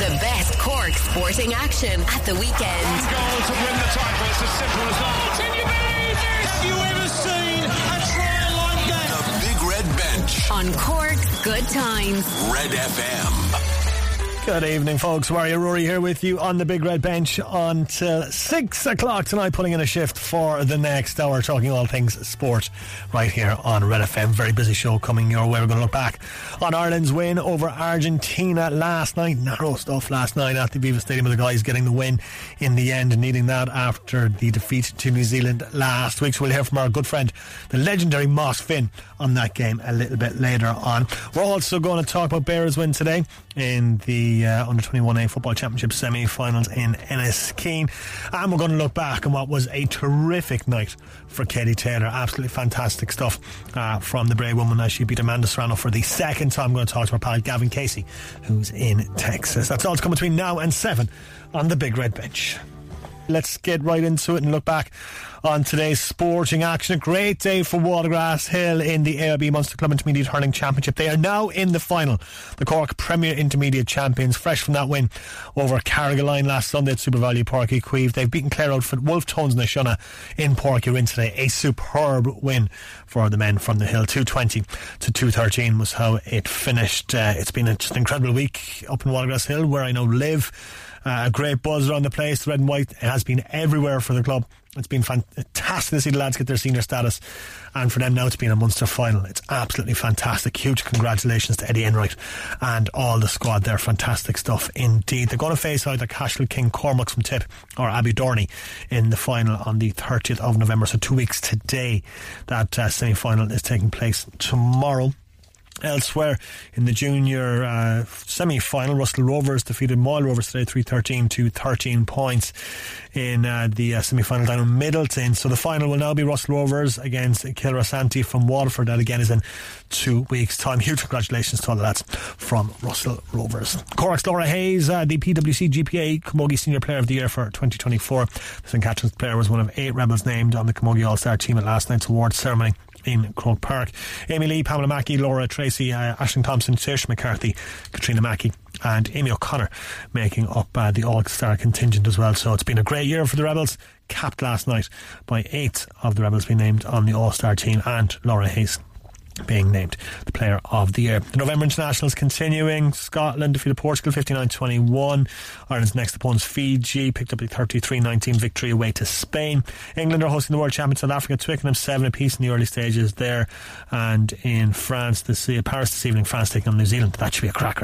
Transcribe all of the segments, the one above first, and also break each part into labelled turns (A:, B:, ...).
A: The best Cork sporting action at the weekend.
B: One goal to win the title. It's as simple as that. Can you believe this? Have you ever seen a trial like that?
C: The Big Red Bench.
A: On Cork's Good Times.
C: Red FM.
D: Good evening, folks. Mario Rory here with you on the Big Red Bench until 6 o'clock tonight, putting in a shift for the next hour, talking all things sport right here on Red FM. Very busy show coming your way. We're going to look back on Ireland's win over Argentina last night. Narrow stuff last night at the Aviva Stadium, with the guys getting the win in the end and needing that after the defeat to New Zealand last week. So we'll hear from our good friend, the legendary Moss Finn, on that game a little bit later on. We're also going to talk about Beara's win today in the Under-21A Football Championship semi-finals in Enniskeane, and we're going to look back on what was a terrific night for Katie Taylor. Absolutely fantastic stuff from the brave woman as she beat Amanda Serrano for the second time. I'm going to talk to our pal Gavin Casey, who's in Texas. That's all to come between now and 7 on the Big Red Bench. Let's get right into it and look back on today's sporting action. A great day for Watergrass Hill in the AIB Munster Club Intermediate Hurling Championship. They are now in the final. The Cork Premier Intermediate Champions, fresh from that win over Carrigaline last Sunday at Super Value Páirc Uí Chaoimh. They've beaten Clare out for Wolf Tones and Shona in Páirc Uí Rinn today. A superb win for the men from the Hill. 220 to 213 was how it finished. It's been just an incredible week up in Watergrass Hill, where I now live. A great buzz around the place. The red and white has been everywhere for the club. It's been fantastic to see the lads get their senior status, and for them now to be in a Munster final. It's absolutely fantastic. Huge congratulations to Eddie Enright and all the squad there. Fantastic stuff indeed. They're going to face either Cashel King Cormacs from Tip or Abbey Dorney in the final on the 30th of November, so 2 weeks today. That semi-final is taking place tomorrow. Elsewhere in the junior semi-final, Russell Rovers defeated Moyle Rovers today 3-13 to 13 points in the semi-final down in Middleton. So the final will now be Russell Rovers against Kilrasanti from Waterford. That again is in 2 weeks' time. Huge congratulations to all the lads from Russell Rovers. Cork's Laura Hayes, the PwC GPA Camogie Senior Player of the Year for 2024. The St. Catherine's player was one of 8 Rebels named on the Camogie All-Star team at last night's awards ceremony in Croke Park. Amy Lee, Pamela Mackey, Laura Tracy, Aisling Thompson, Saoirse McCarthy, Katrina Mackey and Amy O'Connor making up the All-Star contingent as well. So it's been a great year for the Rebels, capped last night by 8 of the Rebels being named on the All-Star team, and Laura Hayes being named the Player of the Year. The November Internationals continuing. Scotland defeated Portugal 59-21. Ireland's next opponents, Fiji, picked up the 33-19 victory away to Spain. England are hosting the World Champions South Africa, Twickenham 7 apiece in the early stages there. And in France, Paris this evening, France taking on New Zealand. That should be a cracker.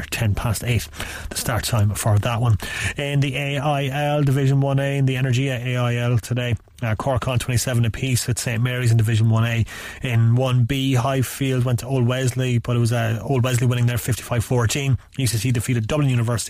D: 8:10 the start time for that one. In the AIL Division 1A, in the Energia AIL today, Cork on 27 apiece with St Mary's in Division 1A. In 1B, Highfield went to Old Wesley, but it was Old Wesley winning there 55-14. UCC defeated Dublin University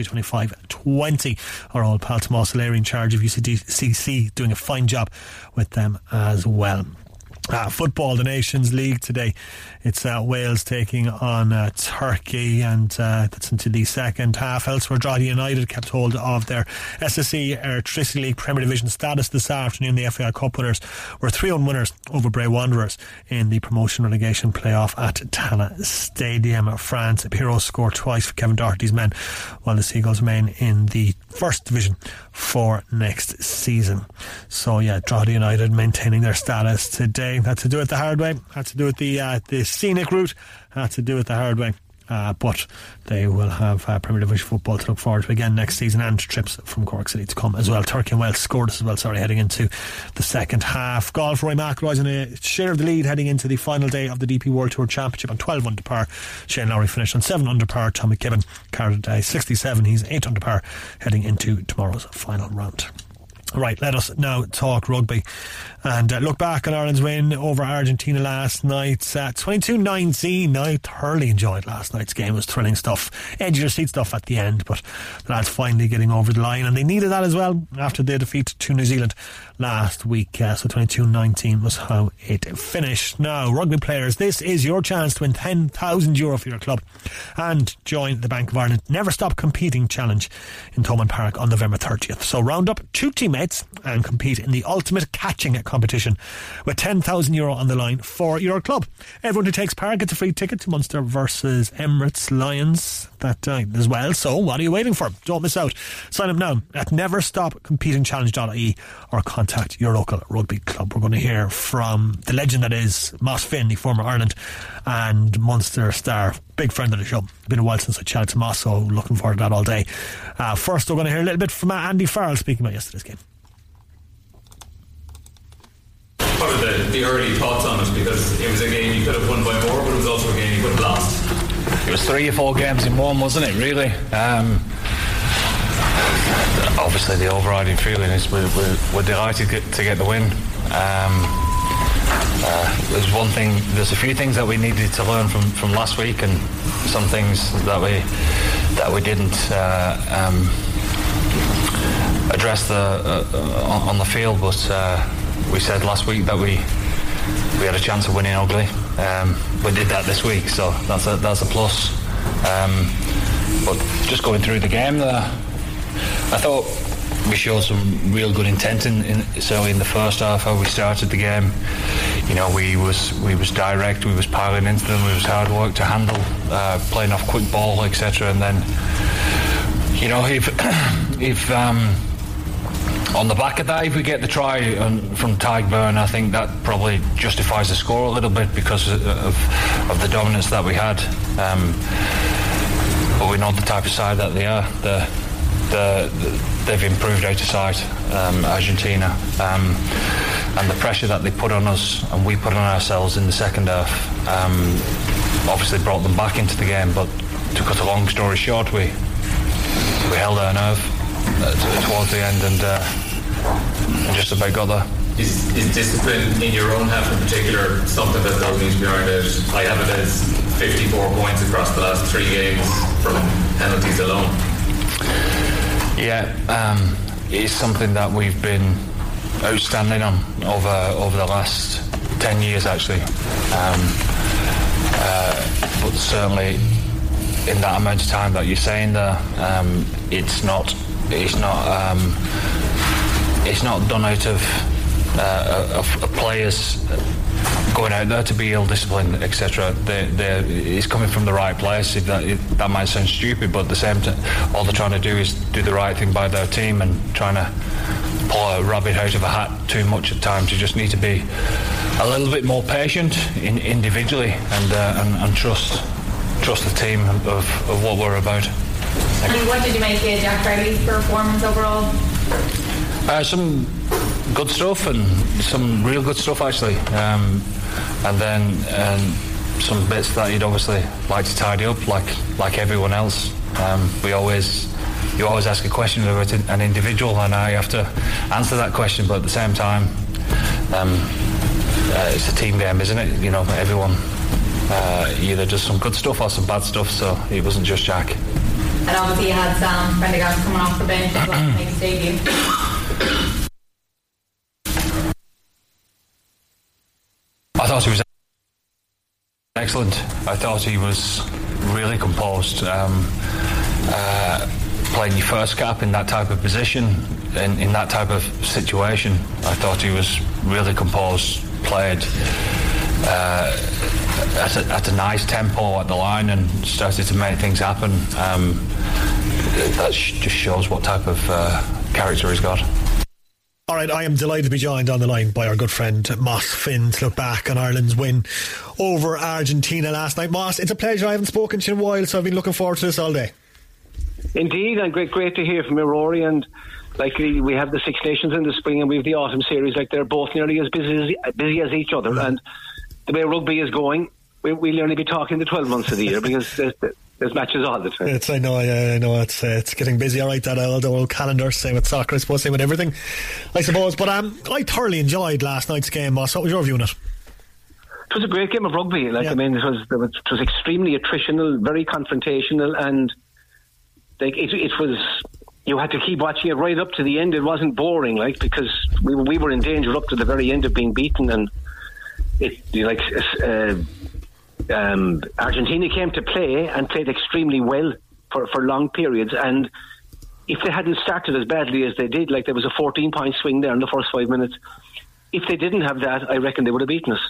D: 25-20. Our old pal Tomás O'Leary in charge of UCC doing a fine job with them as well. Football, the Nations League today. It's Wales taking on Turkey, and that's into the second half. Elsewhere, Drogheda United kept hold of their SSE Electricity League Premier Division status this afternoon. The FAI Cup winners were 3-1 winners over Bray Wanderers in the promotion relegation playoff at Tala Stadium. France Pirro scored twice for Kevin Doherty's men, while the Seagulls remain in the first division for next season. So yeah, Drogheda United maintaining their status today. Had to do it the hard way, had to do it the scenic route, had to do it the hard way. But they will have Premier Division football to look forward to again next season, and trips from Cork City to come as well. Turkey and Wales scored as well, heading into the second half. Golf, Roy McIlroy's in a share of the lead heading into the final day of the DP World Tour Championship on 12 under par. Shane Lowry finished on 7 under par. Tom McKibben carried 67. He's 8 under par heading into tomorrow's final round. Right, let us now talk rugby and look back on Ireland's win over Argentina last night. 22-19. I thoroughly enjoyed last night's game. It was thrilling stuff, edge of your seat stuff at the end, but the lads finally getting over the line, and they needed that as well after their defeat to New Zealand last week. So 22-19 was how it finished. Now, rugby players, this is your chance to win €10,000 for your club and join the Bank of Ireland Never Stop Competing Challenge in Thomond Park on November 30th. So round up 2 teammates nets and compete in the ultimate catching competition with €10,000 on the line for your club. Everyone who takes part gets a free ticket to Munster versus Emirates Lions that time as well. So what are you waiting for? Don't miss out. Sign up now at neverstopcompetingchallenge.ie or contact your local rugby club. We're going to hear from the legend that is Moss Finn, the former Ireland and Munster star, big friend of the show. Been a while since I chatted to Moss, so looking forward to that all day. First, we're going to hear a little bit from Andy Farrell speaking about yesterday's game.
E: What are the early thoughts on it? Because it was a game you could have won by more, but it was also a game you could have lost.
F: It was 3 or 4 games in one, wasn't it, really? Obviously the overriding feeling is we're delighted to get the win. There's a few things that we needed to learn from last week, and some things that we didn't address on the field, but we said last week that we had a chance of winning ugly. We did that this week, so that's a plus. But just going through the game there, I thought we showed some real good intent certainly in the first half. How we started the game, we was direct, we was piling into them, we was hard work to handle, playing off quick ball, etc. And then, if on the back of that, if we get the try from Tadhg Beirne, I think that probably justifies the score a little bit because of the dominance that we had. But we know the type of side that they are. They've improved out of sight, Argentina, and the pressure that they put on us and we put on ourselves in the second half obviously brought them back into the game. But to cut a long story short, we held our nerve towards the end and just about got there.
E: Is discipline in your own half in particular something that they'll need to be ironed out? I have it as 54 points across the last 3 games from penalties alone.
F: Yeah, it's something that we've been outstanding on over the last 10 years actually. But certainly in that amount of time that you're saying there, it's not done out of players going out there to be ill-disciplined, etc. It's coming from the right place. That might sound stupid, but at the same time, all they're trying to do is do the right thing by their team, and trying to pull a rabbit out of a hat too much at times. You just need to be a little bit more patient individually and trust the team of what we're about.
G: And what did you make of Jack Crowley's performance overall?
F: Some good stuff and some real good stuff actually, and then some bits that you'd obviously like to tidy up, like everyone else. You always ask a question about an individual, and I have to answer that question. But at the same time, it's a team game, isn't it? Everyone either does some good stuff or some bad stuff. So it wasn't just Jack.
G: And obviously you had Sam Prendergast coming off the bench as well to make his debut.
F: I thought he was excellent. I thought he was really composed. Playing your first cap in that type of position, in that type of situation, I thought he was really composed, played at a nice tempo at the line and started to make things happen. That just shows what type of character he's got.
D: Alright, I am delighted to be joined on the line by our good friend Moss Finn to look back on Ireland's win over Argentina last night. Moss, it's a pleasure. I haven't spoken to you in a while, so I've been looking forward to this all day.
H: Indeed, and great to hear from you, Rory. And we have the Six Nations in the spring and we have the autumn series. They're both nearly as busy as each other. Mm-hmm. And the way rugby is going, we'll only be talking the 12 months of the year because there's matches all the time.
D: I know it's getting busy. All right, that old calendar. Same with soccer, I suppose. Same with everything, I suppose. But I thoroughly enjoyed last night's game, Moss. What was your view on it?
H: It was a great game of rugby. It was extremely attritional, very confrontational, and it was. You had to keep watching it right up to the end. It wasn't boring, because we were in danger up to the very end of being beaten, and Argentina came to play and played extremely well for long periods, and if they hadn't started as badly as they did, like there was a 14-point swing there in the first 5 minutes, if they didn't have that, I reckon they would have beaten us.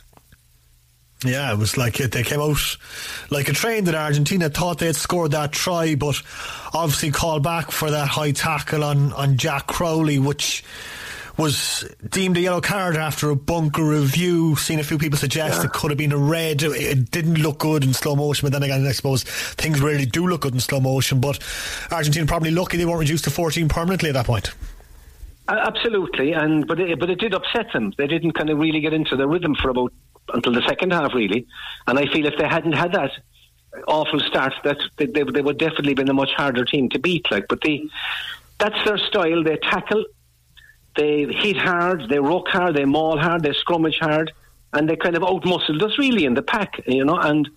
D: Yeah, it was like they came out like a train that Argentina thought they had scored that try, but obviously called back for that high tackle on Jack Crowley, which was deemed a yellow card after a bunker review. Seen a few people suggest it could have been a red. It didn't look good in slow motion, but then again, I suppose things really do look good in slow motion. But Argentina probably lucky they weren't reduced to 14 permanently at that point.
H: Absolutely, but it did upset them. They didn't kind of really get into the rhythm for about until the second half, really. And I feel if they hadn't had that awful start, that they would definitely been a much harder team to beat. But that's their style. They tackle, they hit hard, they ruck hard, they maul hard, they scrummage hard, and they kind of outmuscled us really in the pack, and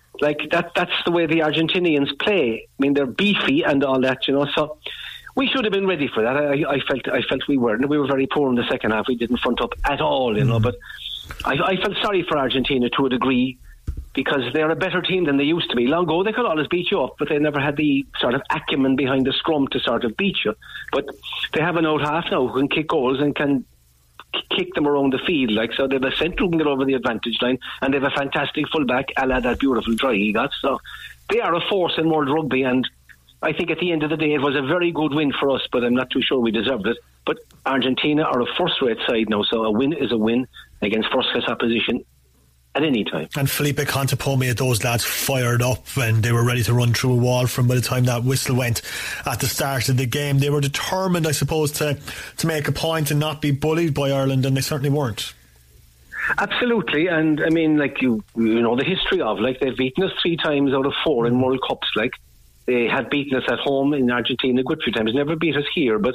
H: that's the way the Argentinians play. I mean, they're beefy and all that, so we should have been ready for that. I felt we weren't. We were very poor in the second half. We didn't front up at all, but I felt sorry for Argentina to a degree, because they're a better team than they used to be. Long ago, they could always beat you up, but they never had the sort of acumen behind the scrum to sort of beat you. But they have an out half now who can kick goals and can kick them around the field. So they have a centre who can get over the advantage line, and they have a fantastic fullback, a la that beautiful try he got. So they are a force in world rugby, and I think at the end of the day it was a very good win for us, but I'm not too sure we deserved it. But Argentina are a first-rate side now, so a win is a win against first-class opposition at any time.
D: And Felipe Contepomi had those lads fired up and they were ready to run through a wall from by the time that whistle went at the start of the game. They were determined, I suppose, to make a point and not be bullied by Ireland, and they certainly weren't.
H: Absolutely, and I mean, you know the history of they've beaten us 3 times out of 4 in World Cups. They had beaten us at home in Argentina a good few times, never beat us here, but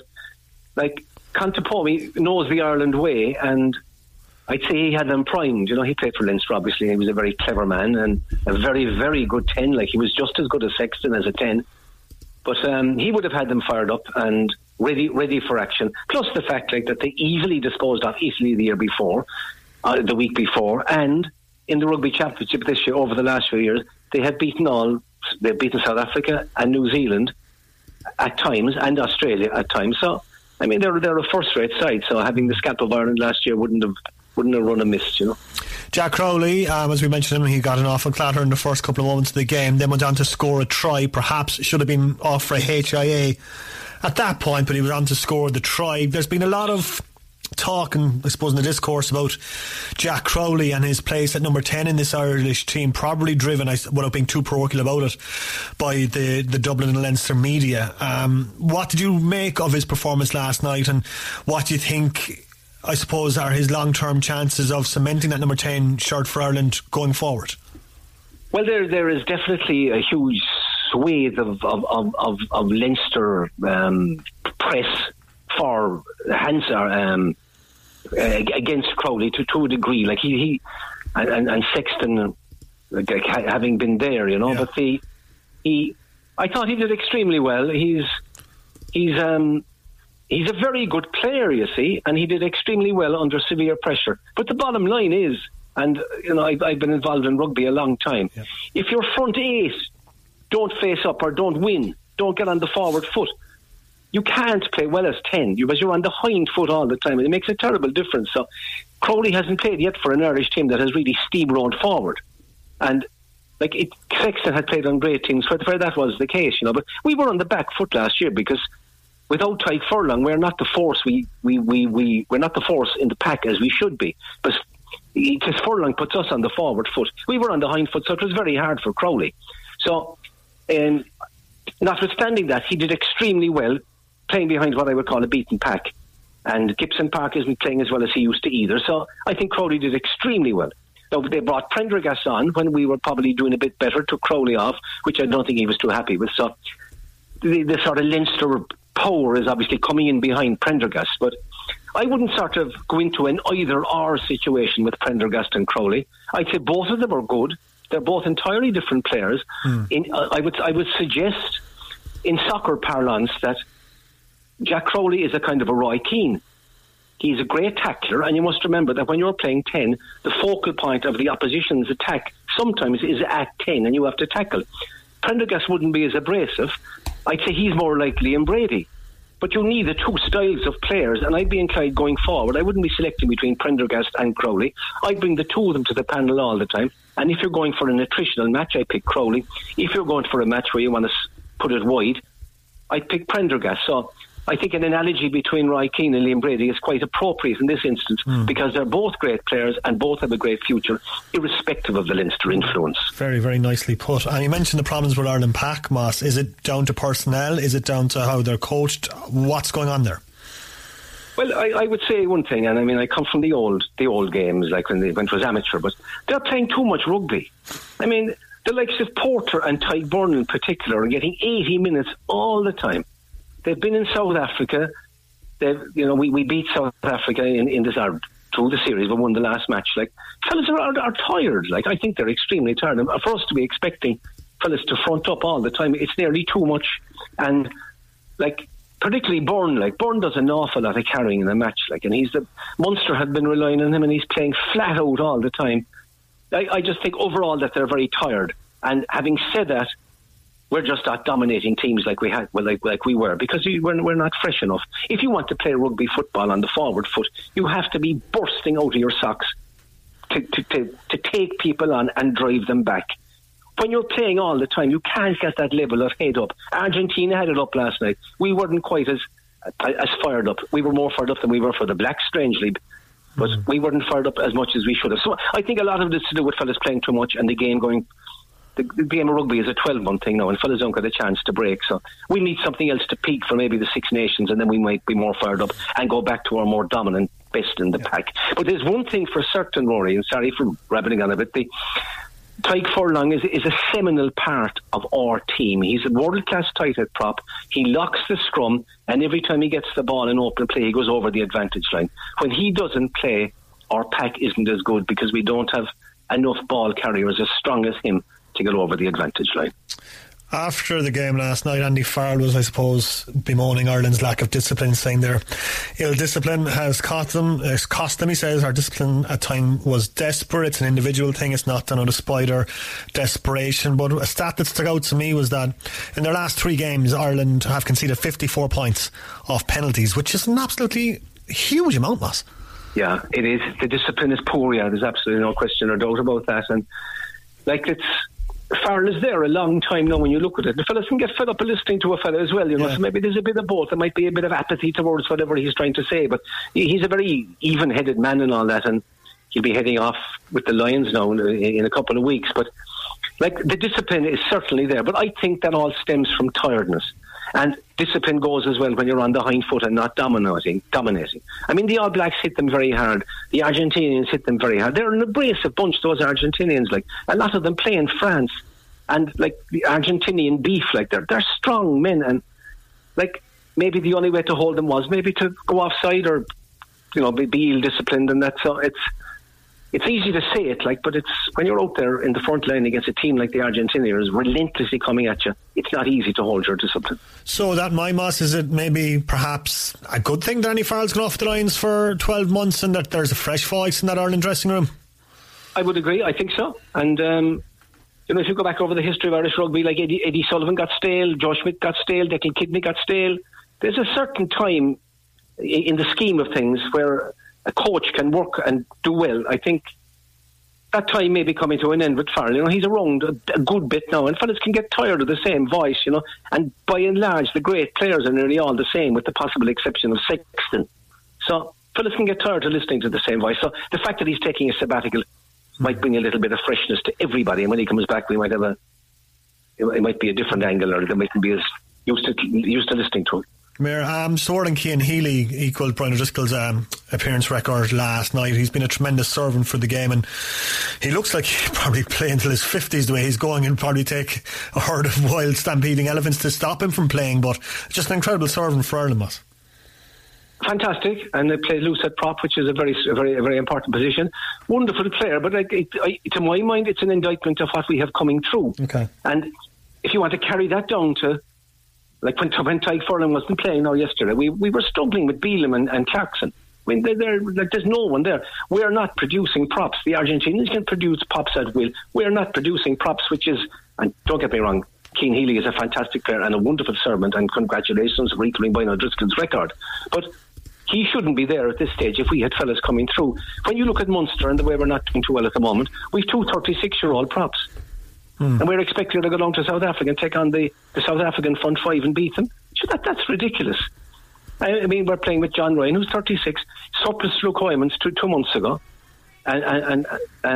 H: Contepomi knows the Ireland way, and I'd say he had them primed. He played for Leinster, obviously. He was a very clever man and a very, very good 10. He was just as good as Sexton as a 10. But he would have had them fired up and ready for action. Plus the fact that they easily disposed of Italy the week before, and in the Rugby Championship this year, over the last few years, they've beaten South Africa and New Zealand at times, and Australia at times. So, I mean, they're a first-rate side. So having the scalp of Ireland last year wouldn't have run amiss,
D: Jack Crowley, as we mentioned him, he got an awful clatter in the first couple of moments of the game, then went on to score a try. Perhaps should have been off for a HIA at that point, but he was on to score the try. There's been a lot of talk, and I suppose in the discourse, about Jack Crowley and his place at number 10 in this Irish team, probably driven, without being too parochial about it, by the Dublin and Leinster media. What did you make of his performance last night, and what do you think, I suppose, are his long-term chances of cementing that number 10 shirt for Ireland going forward?
H: Well, there is definitely a huge swathe of Leinster press for Hansard against Crowley to a degree. He and Sexton having been there,
D: Yeah.
H: But I thought he did extremely well. He's a very good player, you see, and he did extremely well under severe pressure. But the bottom line is, and I've been involved in rugby a long time, if your front 8 don't face up or don't win, don't get on the forward foot, you can't play well as 10 because you're on the hind foot all the time, and it makes a terrible difference. So Crowley hasn't played yet for an Irish team that has really steamrolled forward, and Sexton had played on great teams where that was the case, but we were on the back foot last year because without Tadhg Furlong, we're not the force we're not the force in the pack as we should be. But just Furlong puts us on the forward foot. We were on the hind foot, so it was very hard for Crowley. So, notwithstanding that, he did extremely well, playing behind what I would call a beaten pack. And Gibson Park isn't playing as well as he used to either. So I think Crowley did extremely well. Now, they brought Prendergast on when we were probably doing a bit better, took Crowley off, which I don't think he was too happy with. So the sort of Leinster power is obviously coming in behind Prendergast, but I wouldn't sort of go into an either-or situation with Prendergast and Crowley. I'd say both of them are good. They're both entirely different players. I would suggest, in soccer parlance, that Jack Crowley is a kind of a Roy Keane. He's a great tackler, and you must remember that when you're playing 10, the focal point of the opposition's attack sometimes is at 10, and you have to tackle. Prendergast wouldn't be as abrasive. I'd say he's more like Liam Brady. But you need the two styles of players, and I'd be inclined going forward. I wouldn't be selecting between Prendergast and Crowley. I'd bring the two of them to the panel all the time. And if you're going for an attritional match, I pick Crowley. If you're going for a match where you want to put it wide, I'd pick Prendergast. So I think an analogy between Roy Keane and Liam Brady is quite appropriate in this instance because they're both great players and both have a great future, irrespective of the Leinster influence.
D: Very, very nicely put. And you mentioned the problems with Ireland Pack, Moss. Is it down to personnel? Is it down to how they're coached? What's going on there?
H: Well, I would say one thing, and I mean, I come from the old games, like when it was amateur, but they're playing too much rugby. I mean, the likes of Porter and Tyke Byrne in particular are getting 80 minutes all the time. They've been in South Africa. We beat South Africa in this through the series. We won the last match. Like, fellas are tired. Like, I think they're extremely tired. And for us to be expecting fellas to front up all the time, it's nearly too much. And like, particularly Byrne. Like, Byrne does an awful lot of carrying in a match. Like, and Munster had been relying on him, and he's playing flat out all the time. I just think overall that they're very tired. And having said that, we're just not dominating teams like we had, like we were, because we're not fresh enough. If you want to play rugby football on the forward foot, you have to be bursting out of your socks to take people on and drive them back. When you're playing all the time, you can't get that level of head up. Argentina had it up last night. We weren't quite as fired up. We were more fired up than we were for the Blacks, strangely. But we weren't fired up as much as we should have. So I think a lot of this to do with fellas playing too much and the game going. The game of rugby is a 12-month thing now, and fellas don't get a chance to break. So we need something else to peak for maybe the Six Nations, and then we might be more fired up and go back to our more dominant best in the pack. But there's one thing for certain, Rory, and sorry for rabbiting on a bit. Tyke Furlong is a seminal part of our team. He's a world-class tight head prop. He locks the scrum, and every time he gets the ball in open play, he goes over the advantage line. When he doesn't play, our pack isn't as good because we don't have enough ball carriers as strong as him to get over the advantage line.
D: After the game last night, Andy Farrell was, I suppose, bemoaning Ireland's lack of discipline, saying their ill discipline has cost them. He says our discipline at time was desperate. It's an individual thing. It's not done out of spite or desperation. But a stat that stuck out to me was that in their last 3 games, Ireland have conceded 54 points off penalties, which is an absolutely huge amount, Moss.
H: Yeah, it is. The discipline is poor. Yeah, there's absolutely no question or doubt about that. And like, Farrell is there a long time now when you look at it. The fellas can get fed up of listening to a fella as well, so maybe there's a bit of both. There might be a bit of apathy towards whatever he's trying to say, but he's a very even-headed man and all that, and he'll be heading off with the Lions now in a couple of weeks. But like, the discipline is certainly there, but I think that all stems from tiredness. And discipline goes as well when you're on the hind foot and not dominating. I mean, the All Blacks hit them very hard. The Argentinians hit them very hard. They're an abrasive bunch, those Argentinians. Like, a lot of them play in France. And like the Argentinian beef, like they're strong men. And like, maybe the only way to hold them was maybe to go offside or, be ill-disciplined. And that's so it's easy to say it, like, but it's when you're out there in the front line against a team like the Argentinians relentlessly coming at you, it's not easy to hold your discipline.
D: So that, my Moss, is it maybe perhaps a good thing that Andy Farrell's gone off the lines for 12 months and that there's a fresh voice in that Ireland dressing room?
H: I would agree. I think so. And if you go back over the history of Irish rugby, like Eddie Sullivan got stale, Joe Schmidt got stale, Declan Kidney got stale. There's a certain time in the scheme of things where a coach can work and do well. I think that time may be coming to an end with Farrell. He's around a good bit now, and fellas can get tired of the same voice, and by and large the great players are nearly all the same, with the possible exception of Sexton. So fellas can get tired of listening to the same voice. So the fact that he's taking a sabbatical might bring a little bit of freshness to everybody, and when he comes back we might have it might be a different angle, or they mightn't be as used to listening to it.
D: Mayor, Sword and Cian Healy equalled Brian O'Driscoll's appearance record last night. He's been a tremendous servant for the game, and he looks like he'll probably play until his 50s the way he's going, and probably take a herd of wild stampeding elephants to stop him from playing. But just an incredible servant for Ireland, Moss.
H: Fantastic, and they play loose at prop, which is a very, very, very important position. Wonderful player, but to my mind, it's an indictment of what we have coming through.
D: Okay.
H: And if you want to carry that down to, like when Tyke Furlong wasn't playing now yesterday, we were struggling with Beelum and Clarkson. I mean, there's no one there. We're not producing props. The Argentinians can produce props at will. We're not producing props, which is, and don't get me wrong, Cian Healy is a fantastic player and a wonderful servant, and congratulations for equaling Brian O'Driscoll's record. But he shouldn't be there at this stage if we had fellas coming through. When you look at Munster and the way we're not doing too well at the moment, we've 2 36-year-old props. And we're expected to go down to South Africa and take on the South African front 5 and beat them. So that's ridiculous. I mean, we're playing with John Ryan, who's 36, surplus Luke Hyman's 2 months ago, and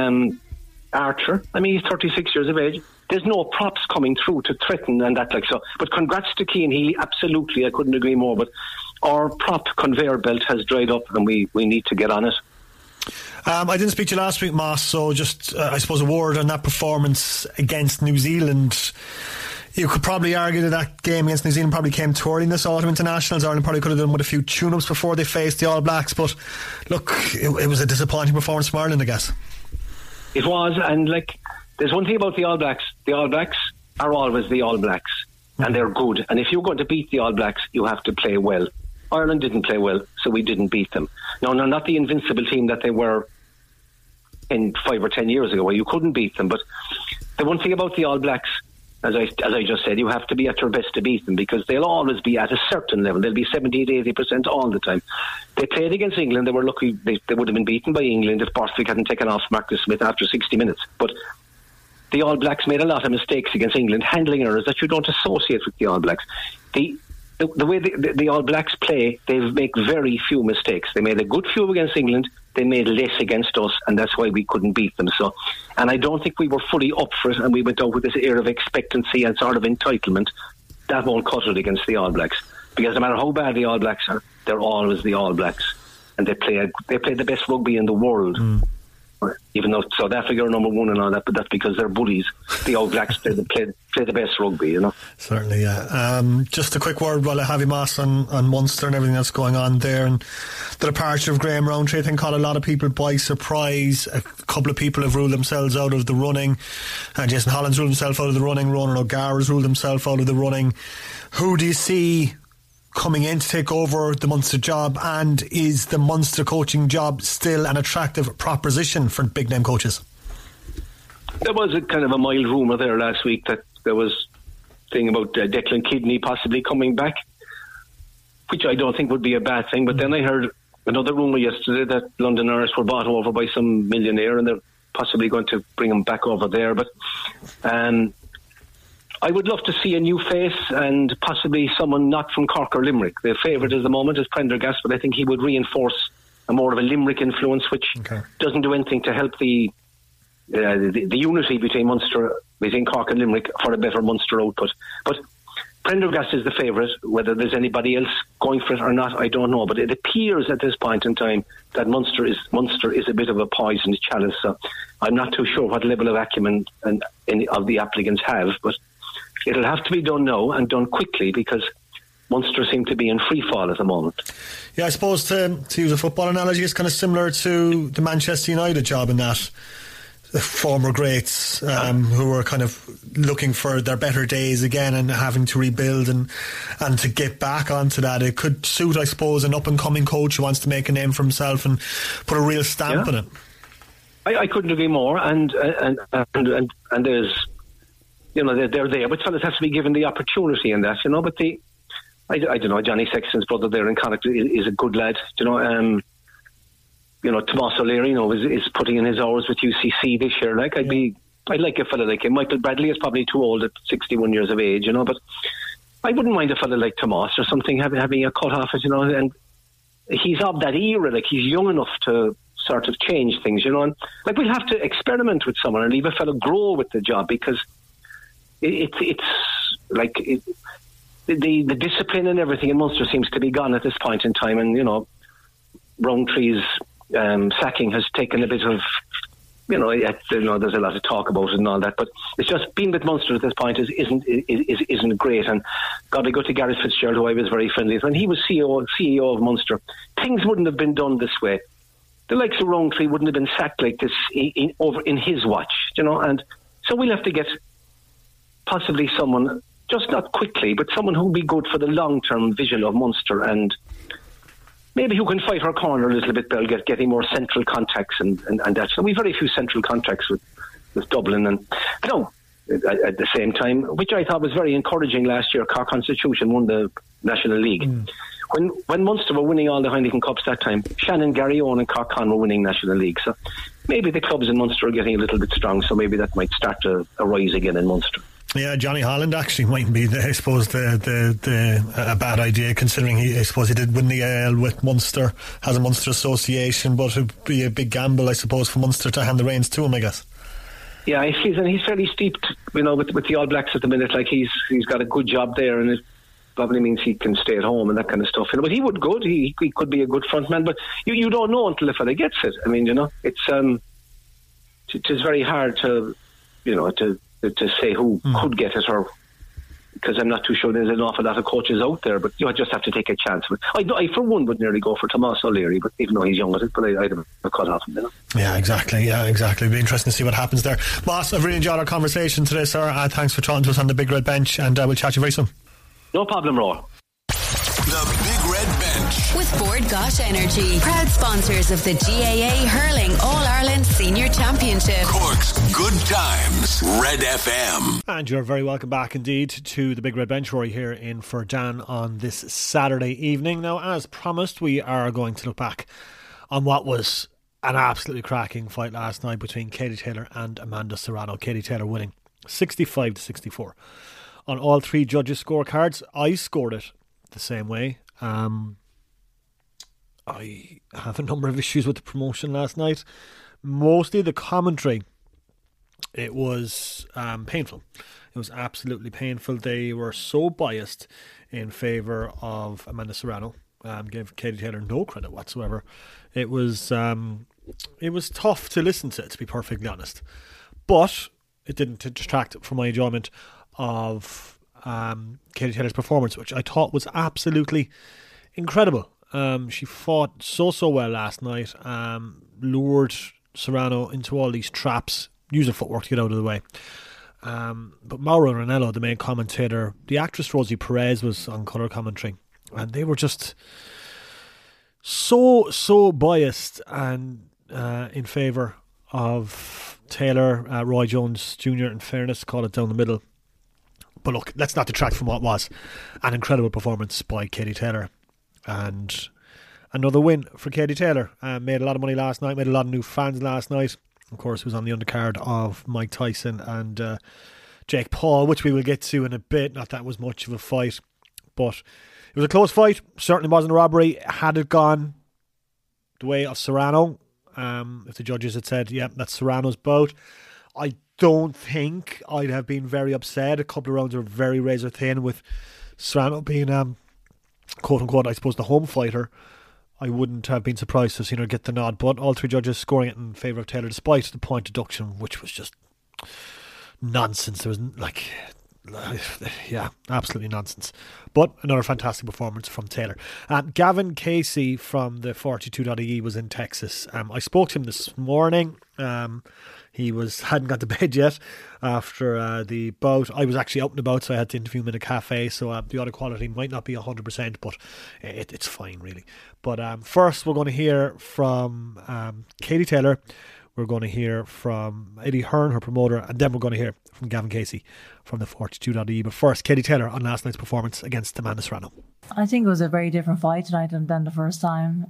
H: Archer. I mean, he's 36 years of age. There's no props coming through to threaten and that like so. But congrats to Cian Healy, absolutely, I couldn't agree more. But our prop conveyor belt has dried up, and we need to get on it.
D: I didn't speak to you last week, Moss, so just, I suppose, a word on that performance against New Zealand. You could probably argue that game against New Zealand probably came too early in this autumn internationals. Ireland probably could have done with a few tune-ups before they faced the All Blacks, but look, it was a disappointing performance from Ireland, I guess.
H: It was, and like, there's one thing about the All Blacks. The All Blacks are always the All Blacks, and they're good. And if you're going to beat the All Blacks, you have to play well. Ireland didn't play well, so we didn't beat them. No, not the invincible team that they were in 5 or 10 years ago, where you couldn't beat them. But the one thing about the All Blacks, as I just said, you have to be at your best to beat them, because they'll always be at a certain level. They'll be 70-80% all the time. They played against England. They were lucky. They would have been beaten by England if Borthwick hadn't taken off Marcus Smith after 60 minutes. But the All Blacks made a lot of mistakes against England, handling errors that you don't associate with the All Blacks. The way the All Blacks play, they make very few mistakes. They made a good few against England. They made less against us, and that's why we couldn't beat them. So, and I don't think we were fully up for it, and we went out with this air of expectancy and sort of entitlement. That won't cut it against the All Blacks, because no matter how bad the All Blacks are, they're always the All Blacks, and they play the best rugby in the world. Even though South Africa are number 1 and all that, but that's because they're bullies. The All Blacks play the best rugby, you know.
D: Certainly, yeah. Just a quick word while I have you, Moss, on Munster and everything that's going on there, and the departure of Graham Rowntree, I think, caught a lot of people by surprise. A couple of people have ruled themselves out of the running. Jason Holland's ruled himself out of the running. Ronan O'Gara's ruled himself out of the running. Who do you see coming in to take over the Munster job, and is the Munster coaching job still an attractive proposition for big name coaches?
H: There was a kind of a mild rumour there last week that there was a thing about Declan Kidney possibly coming back, which I don't think would be a bad thing. But then I heard another rumour yesterday that London Irish were bought over by some millionaire and they're possibly going to bring him back over there. But I would love to see a new face and possibly someone not from Cork or Limerick. The favourite at the moment is Prendergast, but I think he would reinforce a more of a Limerick influence, which doesn't do anything to help the unity between Cork and Limerick for a better Munster output. But Prendergast is the favourite. Whether there's anybody else going for it or not, I don't know. But it appears at this point in time that Munster is a bit of a poisoned chalice. So I'm not too sure what level of acumen and any of the applicants have, but it'll have to be done now and done quickly, because Munster seem to be in free fall at the moment.
D: Yeah, I suppose to use a football analogy, it's kind of similar to the Manchester United job in that the former greats who were kind of looking for their better days again and having to rebuild and to get back onto that. It could suit, I suppose, an up-and-coming coach who wants to make a name for himself and put a real stamp on it. I couldn't agree more, and there's, you know, they're there, but fellas have to be given the opportunity in that, you know. But I don't know, Johnny Sexton's brother there in Connacht is a good lad, you know. Tomas O'Leary, is putting in his hours with UCC this year. Like, I'd like a fella like him. Michael Bradley is probably too old at 61 years of age, you know, but I wouldn't mind a fella like Tomas or something having a cut off it, you know. And he's of that era, like he's young enough to sort of change things, you know. And like, we'll have to experiment with someone and leave a fella grow with the job, because it's like the discipline and everything in Munster seems to be gone at this point in time. And, you know, Rowntree's sacking has taken a bit of, you know, there's a lot of talk about it and all that, but it's just being with Munster at this point isn't great. And God, I go to Gareth Fitzgerald, who I was very friendly with when he was CEO of Munster. Things wouldn't have been done this way. The likes of Rowntree wouldn't have been sacked like this in his watch, you know. And so we'll have to get possibly someone, just not quickly, but someone who'll be good for the long-term vision of Munster, and maybe who can fight our corner a little bit better, getting more central contacts and that. So we've very few central contacts with Dublin. And
H: at the same time, which I thought was very encouraging last year. Cork Constitution won the National League. When Munster were winning all the Heineken Cups that time, Shannon, Garryowen and Cork Con were winning National League. So maybe the clubs in Munster are getting a little bit strong, so maybe that might start to arise again in Munster.
D: Yeah, Johnny Holland actually mightn't be, a bad idea, considering I suppose he did win the AIL with Munster, has a Munster association, but it would be a big gamble, I suppose, for Munster to hand the reins to him, I guess. Yeah,
H: he's fairly steeped, with the All Blacks at the minute. Like he's got a good job there, and it probably means he can stay at home and that kind of stuff. But he would good. He could be a good front man. But you don't know until the fella gets it. I mean, it's very hard to say who could get it, or because I'm not too sure there's an awful lot of coaches out there. But you just have to take a chance. But I for one would nearly go for Tomás O'Leary, but even though he's young at it, but I'd have a cut off him.
D: Yeah, exactly. It'd be interesting to see what happens there. Moss, I've really enjoyed our conversation today, sir. Thanks for talking to us on the Big Red Bench, and we'll chat to you very soon.
H: No problem, Roy.
C: The Big Red Bench
A: with Ford Gosh Energy, proud sponsors of the GAA Hurling All-Ireland Senior Championship.
C: Cork's Good Times, Red FM.
D: And you're very welcome back indeed to the Big Red Bench. Rory here in for Dan on this Saturday evening. Now, as promised, we are going to look back on what was an absolutely cracking fight last night between Katie Taylor and Amanda Serrano. Katie Taylor winning 65-64 on all three judges' scorecards. I scored it the same way. I have a number of issues with the promotion last night. Mostly the commentary. It was painful. It was absolutely painful. They were so biased in favour of Amanda Serrano. Gave Katie Taylor no credit whatsoever. It was tough to listen to be perfectly honest. But it didn't detract from my enjoyment of Katie Taylor's performance, which I thought was absolutely incredible. She fought so well last night, lured Serrano into all these traps, used her footwork to get out of the way. But Mauro Ranello, the main commentator, the actress Rosie Perez was on colour commentary, and they were just so biased and in favour of Taylor. Roy Jones Jr., in fairness, called it down the middle. But look, let's not detract from what was an incredible performance by Katie Taylor. And another win for Katie Taylor. Made a lot of money last night, made a lot of new fans last night. Of course, was on the undercard of Mike Tyson and Jake Paul, which we will get to in a bit. Not that was much of a fight, but it was a close fight. Certainly wasn't a robbery. Had it gone the way of Serrano, if the judges had said, yeah, that's Serrano's bout, I don't think I'd have been very upset. A couple of rounds were very razor thin, with Serrano being quote unquote, I suppose, the home fighter. I wouldn't have been surprised to have seen her get the nod, but all three judges scoring it in favour of Taylor, despite the point deduction, which was just nonsense. There was absolutely nonsense. But another fantastic performance from Taylor. Gavin Casey from the 42.ie was in Texas. I spoke to him this morning. He hadn't got to bed yet after the bout. I was actually out and about, so I had to interview him in a cafe, so the audio quality might not be 100%, but it's fine, really. But first we're going to hear from Katie Taylor. We're going to hear from Eddie Hearn, her promoter, and then we're going to hear from Gavin Casey from the 42.ie. But first, Katie Taylor on last night's performance against Amanda Serrano.
I: I think it was a very different fight tonight than the first time.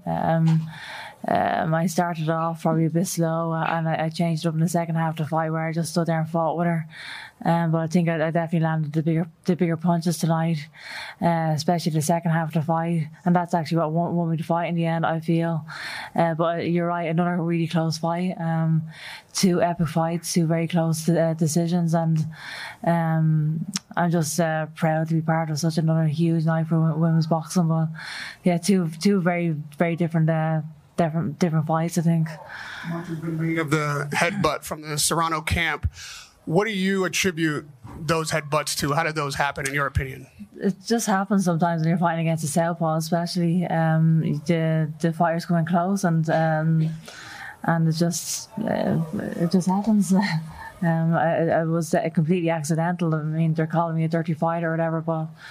I: I started off probably a bit slow, and I changed it up in the second half of the fight where I just stood there and fought with her. But I think I definitely landed the bigger punches tonight, especially the second half of the fight, and that's actually what won me the fight in the end, I feel. But you're right, another really close fight. Two epic fights, two very close decisions, and I'm just proud to be part of such another huge night for women's boxing. But yeah, two very, very different fights, I think.
J: Speaking of the headbutt from the Serrano camp, what do you attribute those headbutts to? How did those happen, in your opinion?
I: It just happens sometimes when you're fighting against a southpaw, especially. The fighters come in close, and it just happens. It was completely accidental. I mean, they're calling me a dirty fighter or whatever, but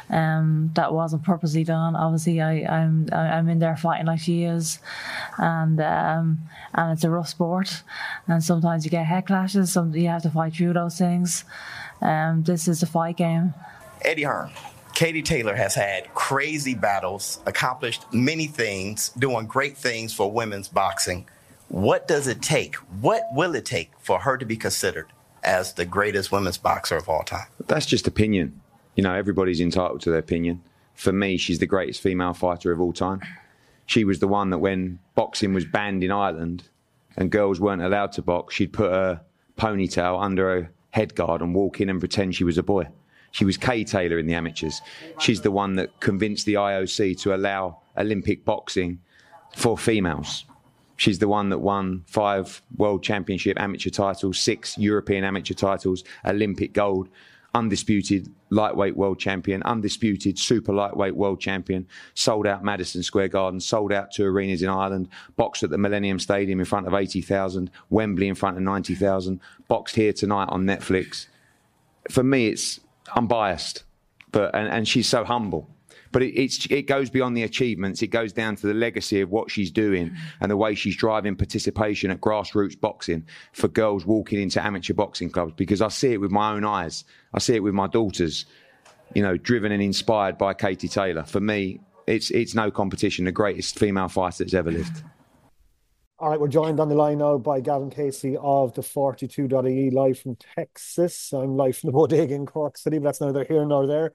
I: that wasn't purposely done. Obviously, I'm in there fighting like she is, and it's a rough sport, and sometimes you get head clashes. You have to fight through those things. This is the fight game.
K: Eddie Hearn. Katie Taylor has had crazy battles, accomplished many things, doing great things for women's boxing. What does it take? What will it take for her to be considered as the greatest women's boxer of all time?
L: That's just opinion. You know, everybody's entitled to their opinion. For me, she's the greatest female fighter of all time. She was the one that when boxing was banned in Ireland and girls weren't allowed to box, she'd put her ponytail under her head guard and walk in and pretend she was a boy. She was Kay Taylor in the amateurs. She's the one that convinced the IOC to allow Olympic boxing for females. She's the one that won 5 World Championship amateur titles, 6 European amateur titles, Olympic gold, undisputed lightweight world champion, undisputed super lightweight world champion, sold out Madison Square Garden, sold out 2 arenas in Ireland, boxed at the Millennium Stadium in front of 80,000, Wembley in front of 90,000, boxed here tonight on Netflix. For me, it's unbiased, and she's so humble. But it goes beyond the achievements. It goes down to the legacy of what she's doing and the way she's driving participation at grassroots boxing for girls walking into amateur boxing clubs. Because I see it with my own eyes. I see it with my daughters, you know, driven and inspired by Katie Taylor. For me, it's no competition. The greatest female fighter that's ever lived.
D: All right, we're joined on the line now by Gavin Casey of the 42.ie live from Texas. I'm live from the bodega in Cork City, but that's neither here nor there.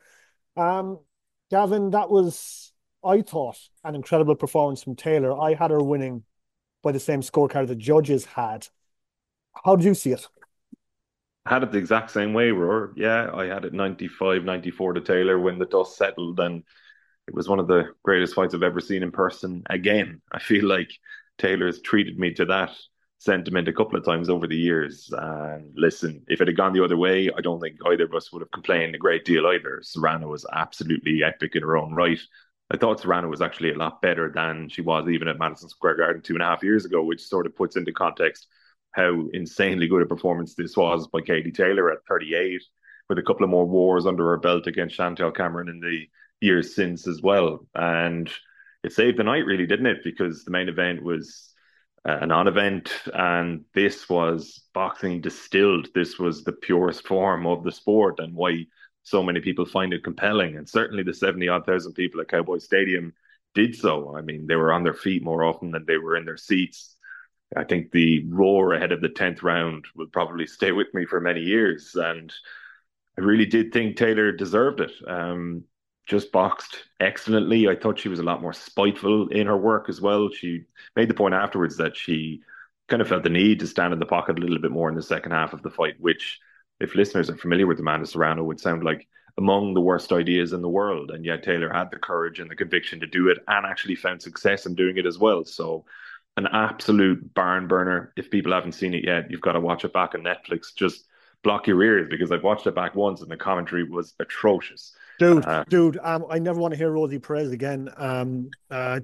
D: Gavin, that was, I thought, an incredible performance from Taylor. I had her winning by the same scorecard the judges had. How did you see it?
M: I had it the exact same way, Roar. Yeah, I had it 95-94 to Taylor when the dust settled, and it was one of the greatest fights I've ever seen in person. Again, I feel like Taylor has treated me to that sentiment a couple of times over the years. And listen, if it had gone the other way, I don't think either of us would have complained a great deal either. Serrano was absolutely epic in her own right. I thought Serrano was actually a lot better than she was even at Madison Square Garden 2.5 years ago, which sort of puts into context how insanely good a performance this was by Katie Taylor at 38, with a couple of more wars under her belt against Chantel Cameron in the years since as well. And it saved the night, really, didn't it? Because the main event was a non-event, and this was boxing distilled. This was the purest form of the sport, and why so many people find it compelling. And certainly the 70-odd thousand people at Cowboy Stadium did so. I mean, they were on their feet more often than they were in their seats. I think the roar ahead of the 10th round will probably stay with me for many years, and I really did think Taylor deserved it. Just boxed excellently. I thought she was a lot more spiteful in her work as well. She made the point afterwards that she kind of felt the need to stand in the pocket a little bit more in the second half of the fight, which, if listeners are familiar with Amanda Serrano, would sound like among the worst ideas in the world. And yet Taylor had the courage and the conviction to do it, and actually found success in doing it as well. So an absolute barn burner. If people haven't seen it yet, you've got to watch it back on Netflix. Just block your ears, because I've watched it back once and the commentary was atrocious.
D: Dude, I never want to hear Rosie Perez again. The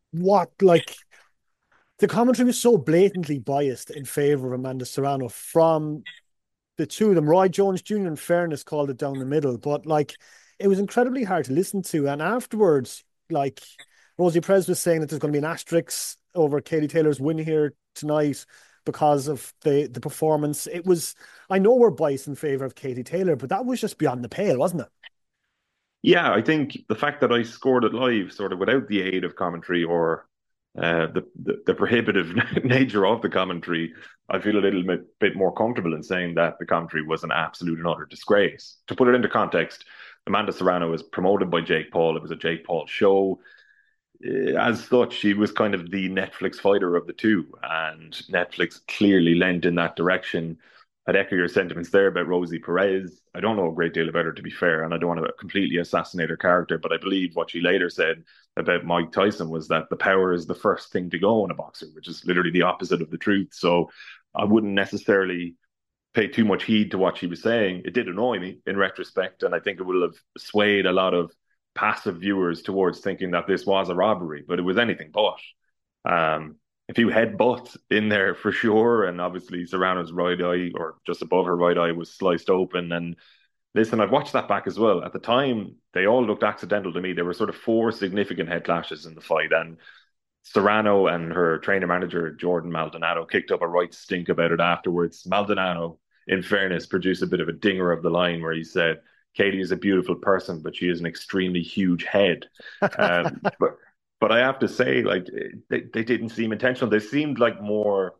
D: commentary was so blatantly biased in favour of Amanda Serrano from the two of them. Roy Jones Jr., in fairness, called it down the middle, but it was incredibly hard to listen to. And afterwards, Rosie Perez was saying that there's going to be an asterisk over Katie Taylor's win here tonight because of the performance. It was, I know we're biased in favour of Katie Taylor, but that was just beyond the pale, wasn't it?
M: Yeah, I think the fact that I scored it live, sort of without the aid of commentary or the prohibitive nature of the commentary, I feel a little bit more comfortable in saying that the commentary was an absolute and utter disgrace. To put it into context, Amanda Serrano was promoted by Jake Paul. It was a Jake Paul show. As such, she was kind of the Netflix fighter of the two, and Netflix clearly lent in that direction. I'd echo your sentiments there about Rosie Perez. I don't know a great deal about her, to be fair, and I don't want to completely assassinate her character, but I believe what she later said about Mike Tyson was that the power is the first thing to go in a boxer, which is literally the opposite of the truth. So I wouldn't necessarily pay too much heed to what she was saying. It did annoy me in retrospect, and I think it will have swayed a lot of passive viewers towards thinking that this was a robbery, but it was anything but. A few headbutts in there for sure, and obviously Serrano's right eye, or just above her right eye, was sliced open, and listen, I've watched that back as well. At the time, they all looked accidental to me. There were sort of 4 significant head clashes in the fight, and Serrano and her trainer manager, Jordan Maldonado, kicked up a right stink about it afterwards. Maldonado, in fairness, produced a bit of a dinger of the line where he said, Katie is a beautiful person, but she has an extremely huge head. But I have to say, like, they didn't seem intentional. They seemed like more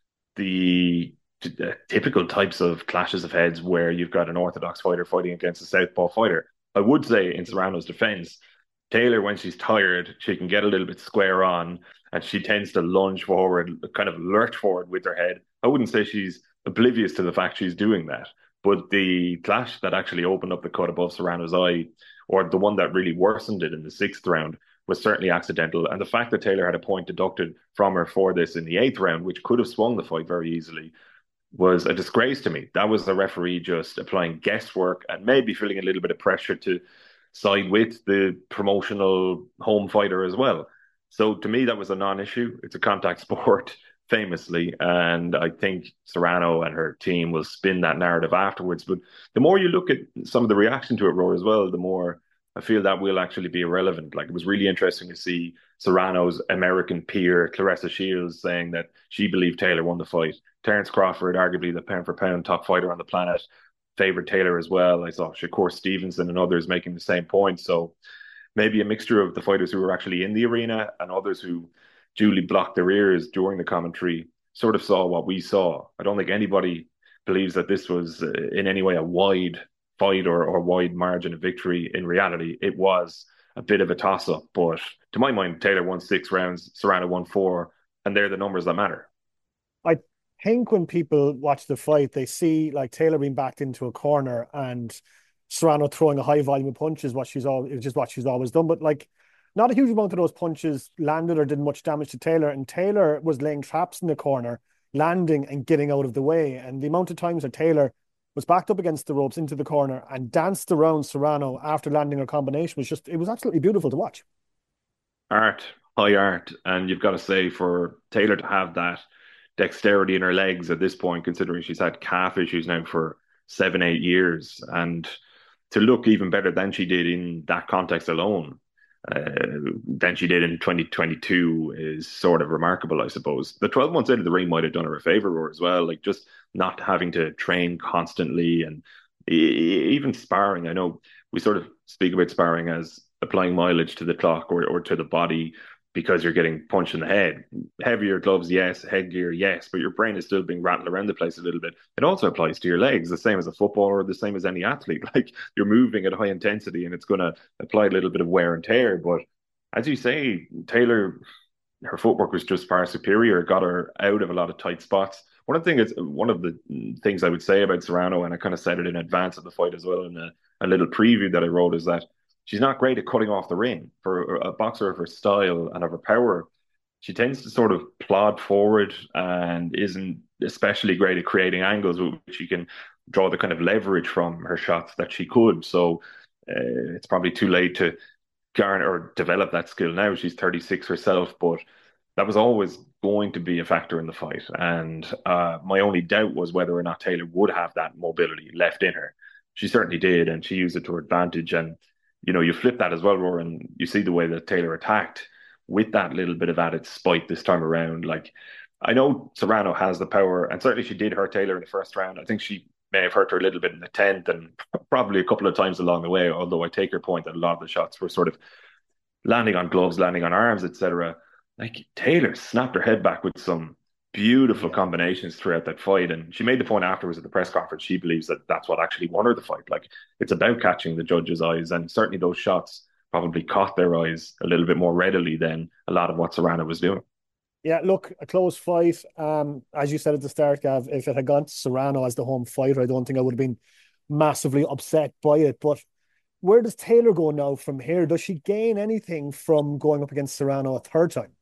M: the typical types of clashes of heads where you've got an orthodox fighter fighting against a southpaw fighter. I would say, in Serrano's defense, Taylor, when she's tired, she can get a little bit square on, and she tends to lunge forward, kind of lurch forward with her head. I wouldn't say she's oblivious to the fact she's doing that, but the clash that actually opened up the cut above Serrano's eye, or the one that really worsened it in the 6th round, was certainly accidental. And the fact that Taylor had a point deducted from her for this in the 8th round, which could have swung the fight very easily, was a disgrace to me. That was the referee just applying guesswork and maybe feeling a little bit of pressure to side with the promotional home fighter as well. So to me, that was a non-issue. It's a contact sport, famously, and I think Serrano and her team will spin that narrative afterwards. But the more you look at some of the reaction to it, Rory, as well, the more I feel that will actually be irrelevant. Like, it was really interesting to see Serrano's American peer, Claressa Shields, saying that she believed Taylor won the fight. Terence Crawford, arguably the pound-for-pound top fighter on the planet, favoured Taylor as well. I saw Shakur Stevenson and others making the same point. So maybe a mixture of the fighters who were actually in the arena and others who duly blocked their ears during the commentary sort of saw what we saw. I don't think anybody believes that this was in any way a wide fight or wide margin of victory. In reality, it was a bit of a toss-up. But to my mind, Taylor won 6 rounds, Serrano won 4, and they're the numbers that matter.
D: I think when people watch the fight, they see like Taylor being backed into a corner and Serrano throwing a high volume of punches, what she's always done. But like, not a huge amount of those punches landed or did much damage to Taylor. And Taylor was laying traps in the corner, landing and getting out of the way. And the amount of times that Taylor was backed up against the ropes into the corner and danced around Serrano after landing her combination it was absolutely beautiful to watch.
M: Art, high art. And you've got to say, for Taylor to have that dexterity in her legs at this point, considering she's had calf issues now for 7-8 years, and to look even better than she did in that context alone, than she did in 2022, is sort of remarkable, I suppose. The 12 months out of the ring might have done her a favour as well, like just not having to train constantly, and even sparring. I know we sort of speak about sparring as applying mileage to the clock or to the body because you're getting punched in the head. Heavier gloves, yes. Headgear, yes. But your brain is still being rattled around the place a little bit. It also applies to your legs, the same as a footballer, the same as any athlete. Like, you're moving at high intensity and it's going to apply a little bit of wear and tear. But as you say, Taylor, her footwork was just far superior. It got her out of a lot of tight spots. One of the things I would say about Serrano, and I kind of said it in advance of the fight as well in a little preview that I wrote, is that she's not great at cutting off the ring. For a boxer of her style and of her power, she tends to sort of plod forward and isn't especially great at creating angles with which she can draw the kind of leverage from her shots that she could. So it's probably too late to garner or develop that skill now. She's 36 herself, but that was always going to be a factor in the fight. And my only doubt was whether or not Taylor would have that mobility left in her. She certainly did, and she used it to her advantage. And you know, you flip that as well, Rory, and you see the way that Taylor attacked with that little bit of added spite this time around. Like, I know Serrano has the power, and certainly she did hurt Taylor in the first round. I think she may have hurt her a little bit in the 10th and probably a couple of times along the way, although I take her point that a lot of the shots were sort of landing on gloves, landing on arms, etc. Like, Taylor snapped her head back with some beautiful combinations throughout that fight, and she made the point afterwards at the press conference she believes that that's what actually won her the fight. Like, it's about catching the judges' eyes, and certainly those shots probably caught their eyes a little bit more readily than a lot of what Serrano was doing.
D: Yeah, look, a close fight. As you said at the start, Gav, if it had gone to Serrano as the home fighter, I don't think I would have been massively upset by it. But where does Taylor go now from here? Does she gain anything from going up against Serrano a third time?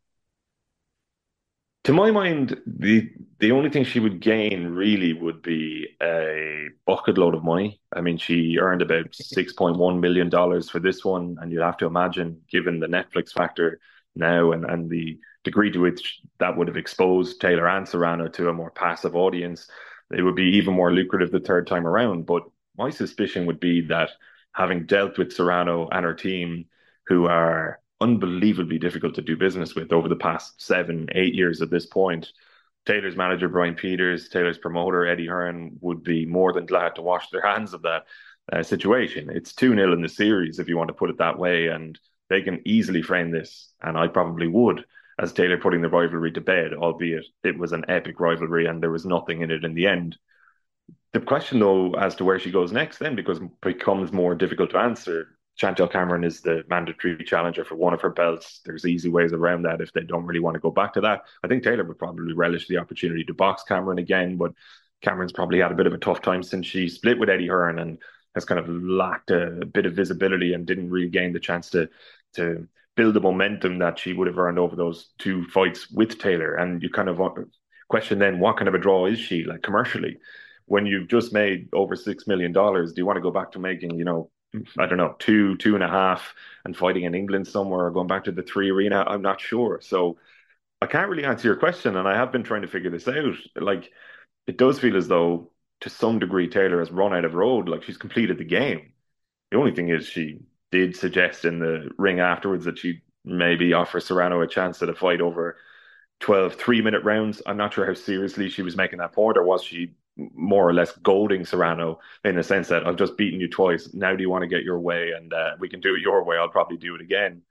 M: To my mind, the only thing she would gain really would be a bucket load of money. I mean, she earned about $6.1 million for this one, and you'd have to imagine, given the Netflix factor now and the degree to which that would have exposed Taylor and Serrano to a more passive audience, it would be even more lucrative the third time around. But my suspicion would be that having dealt with Serrano and her team, who are unbelievably difficult to do business with over the past 7, 8 years at this point, Taylor's manager, Brian Peters, Taylor's promoter, Eddie Hearn, would be more than glad to wash their hands of that situation. It's 2-0 in the series, if you want to put it that way, and they can easily frame this, and I probably would, as Taylor putting the rivalry to bed, albeit it was an epic rivalry and there was nothing in it in the end. The question, though, as to where she goes next then becomes more difficult to answer. Chantel Cameron is the mandatory challenger for one of her belts. There's easy ways around that if they don't really want to go back to that. I think Taylor would probably relish the opportunity to box Cameron again, but Cameron's probably had a bit of a tough time since she split with Eddie Hearn and has kind of lacked a bit of visibility and didn't really gain the chance to build the momentum that she would have earned over those 2 fights with Taylor. And you kind of question then, what kind of a draw is she, like, commercially? When you've just made over $6 million, do you want to go back to making, I don't know, 2.5 and fighting in England somewhere or going back to the 3 arena? I'm not sure. So I can't really answer your question, and I have been trying to figure this out. Like, it does feel as though to some degree Taylor has run out of road, like she's completed the game. The only thing is she did suggest in the ring afterwards that she'd maybe offer Serrano a chance at a fight over 12 3-minute rounds. I'm not sure how seriously she was making that point, or was she more or less goading Serrano in the sense that I've just beaten you twice. Now do you want to get your way? And we can do it your way. I'll probably do it again.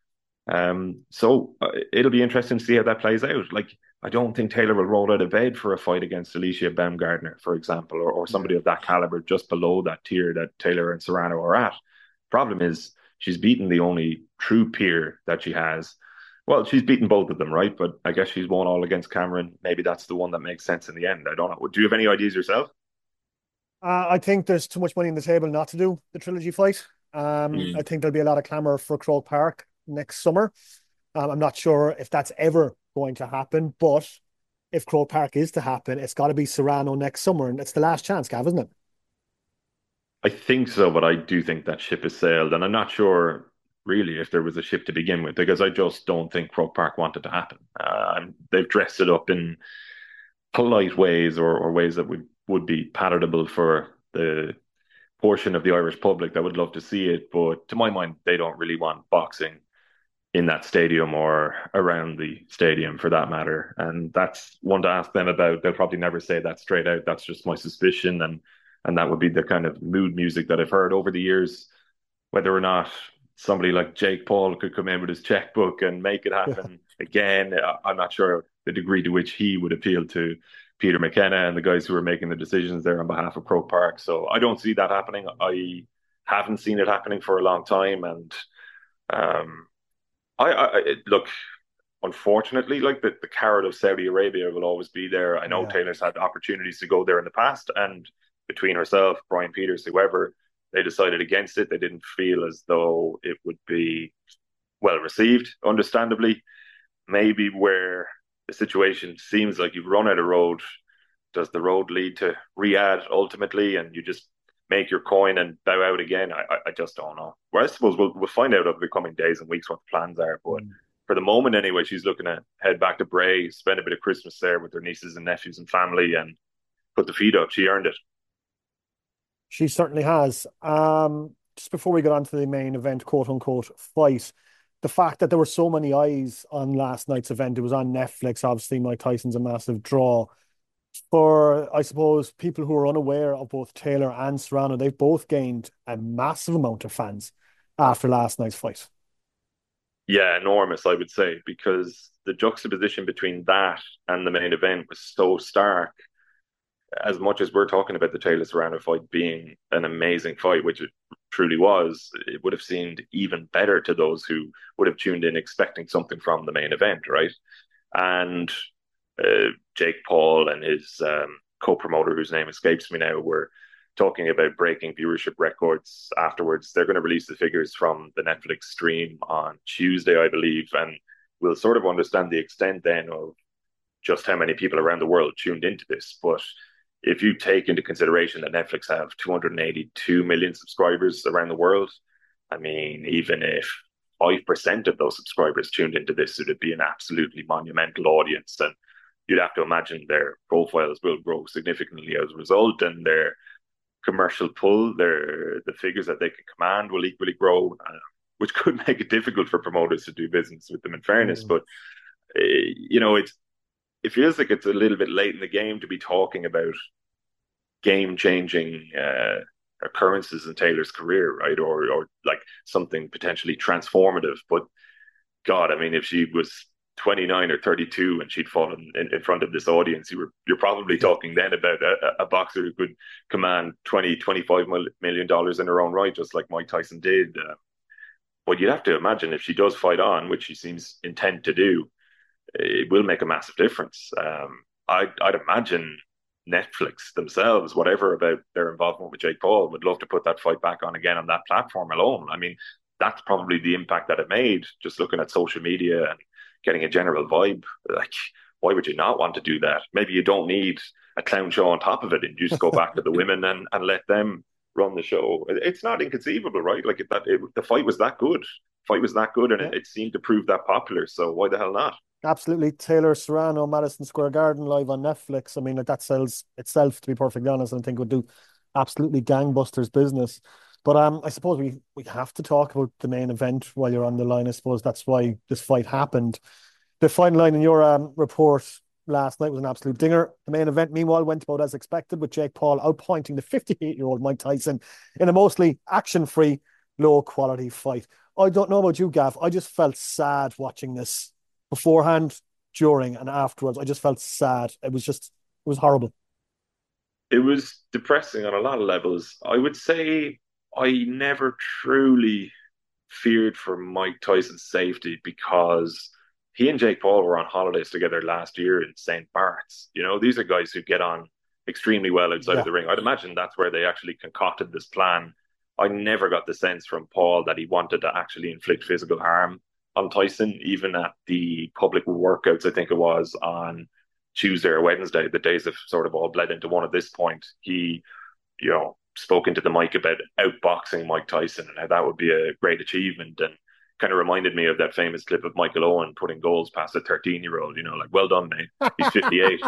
M: So it'll be interesting to see how that plays out. Like, I don't think Taylor will roll out of bed for a fight against Alicia Baumgardner, for example, or somebody of that caliber just below that tier that Taylor and Serrano are at. Problem is, she's beaten the only true peer that she has. Well, she's beaten both of them, right? But I guess she's won all against Cameron. Maybe that's the one that makes sense in the end. I don't know. Do you have any ideas yourself?
D: I think there's too much money on the table not to do the trilogy fight. I think there'll be a lot of clamour for Croke Park next summer. I'm not sure if that's ever going to happen, but if Croke Park is to happen, it's got to be Serrano next summer, and it's the last chance, Gav, isn't it?
M: I think so, but I do think that ship has sailed, and I'm not sure really if there was a ship to begin with, because I just don't think Croke Park wanted to happen. They've dressed it up in polite ways or ways that would be palatable for the portion of the Irish public that would love to see it, but to my mind, they don't really want boxing in that stadium or around the stadium for that matter. And that's one to ask them about. They'll probably never say that straight out. That's just my suspicion. And that would be the kind of mood music that I've heard over the years. Whether or not somebody like Jake Paul could come in with his checkbook and make it happen again, I'm not sure the degree to which he would appeal to Peter McKenna and the guys who are making the decisions there on behalf of Croke Park. So I don't see that happening. I haven't seen it happening for a long time. And look, unfortunately, like the carrot of Saudi Arabia will always be there. I know Taylor's had opportunities to go there in the past, and between herself, Brian Peters, whoever, they decided against it. They didn't feel as though it would be well received, understandably. Maybe where the situation seems like you've run out of road, does the road lead to Riyadh ultimately, and you just make your coin and bow out again? I just don't know. Well, I suppose we'll find out over the coming days and weeks what the plans are. But for the moment anyway, she's looking to head back to Bray, spend a bit of Christmas there with her nieces and nephews and family, and put the feet up. She earned it.
D: She certainly has. Just before we get on to the main event, quote unquote, fight, the fact that there were so many eyes on last night's event, it was on Netflix, obviously Mike Tyson's a massive draw. For, I suppose, people who are unaware of both Taylor and Serrano, they've both gained a massive amount of fans after last night's fight.
M: Yeah, enormous, I would say, because the juxtaposition between that and the main event was so stark. As much as we're talking about the Taylor Serrano fight being an amazing fight, which it truly was, it would have seemed even better to those who would have tuned in expecting something from the main event, right? And Jake Paul and his co-promoter, whose name escapes me now, were talking about breaking viewership records afterwards. They're going to release the figures from the Netflix stream on Tuesday, I believe, and we'll sort of understand the extent then of just how many people around the world tuned into this. But if you take into consideration that Netflix have 282 million subscribers around the world, I mean, even if 5% of those subscribers tuned into this, it would be an absolutely monumental audience. And you'd have to imagine their profiles will grow significantly as a result, and their commercial pull, the figures that they can command will equally grow, which could make it difficult for promoters to do business with them, in fairness. But it feels like it's a little bit late in the game to be talking about game-changing occurrences in Taylor's career, right? Or like something potentially transformative. But God, I mean, if she was 29 or 32 and she'd fallen in front of this audience, you're probably talking then about a boxer who could command $20-25 million in her own right, just like Mike Tyson did. But you'd have to imagine if she does fight on, which she seems intent to do, it will make a massive difference. I'd imagine Netflix themselves, whatever about their involvement with Jake Paul, would love to put that fight back on again on that platform alone. I mean, that's probably the impact that it made, just looking at social media and getting a general vibe. Like, why would you not want to do that? Maybe you don't need a clown show on top of it and you just go back to the women and let them run the show. It's not inconceivable, right? Like the fight was that good. And it seemed to prove that popular. So why the hell not?
D: Absolutely. Taylor Serrano, Madison Square Garden, live on Netflix. I mean, like, that sells itself, to be perfectly honest, and I think would do absolutely gangbusters business. But I suppose we have to talk about the main event while you're on the line. I suppose that's why this fight happened. The final line in your report last night was an absolute dinger. The main event, meanwhile, went about as expected, with Jake Paul outpointing the 58-year-old Mike Tyson in a mostly action-free, low-quality fight. I don't know about you, Gav. I just felt sad watching this beforehand, during, and afterwards. I just felt sad. It was horrible.
M: It was depressing on a lot of levels. I would say I never truly feared for Mike Tyson's safety, because he and Jake Paul were on holidays together last year in St. Bart's. You know, these are guys who get on extremely well outside of the ring. I'd imagine that's where they actually concocted this plan. I never got the sense from Paul that he wanted to actually inflict physical harm on Tyson, even at the public workouts, I think it was, on Tuesday or Wednesday. The days have sort of all bled into one at this point. He, spoke into the mic about outboxing Mike Tyson and how that would be a great achievement, and kind of reminded me of that famous clip of Michael Owen putting goals past a 13-year-old, like, well done, mate. He's 58.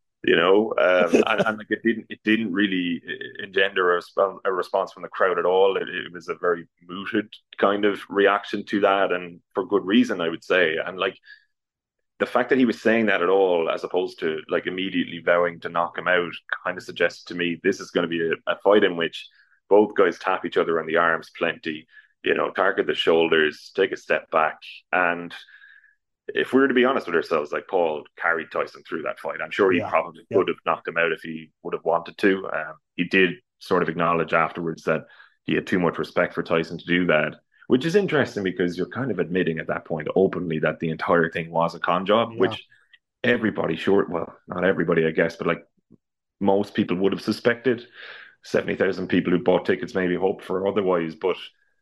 M: And like it didn't really engender a response from the crowd at all. It was a very muted kind of reaction to that, and for good reason, I would say. And like, the fact that he was saying that at all, as opposed to like immediately vowing to knock him out, kind of suggests to me this is going to be a fight in which both guys tap each other on the arms plenty, target the shoulders, take a step back. And if we were to be honest with ourselves, like, Paul carried Tyson through that fight. I'm sure he probably would have knocked him out if he would have wanted to. He did sort of acknowledge afterwards that he had too much respect for Tyson to do that, which is interesting because you're kind of admitting at that point openly that the entire thing was a con job, which everybody, not everybody, I guess, but like most people would have suspected. 70,000 people who bought tickets maybe hoped for otherwise, but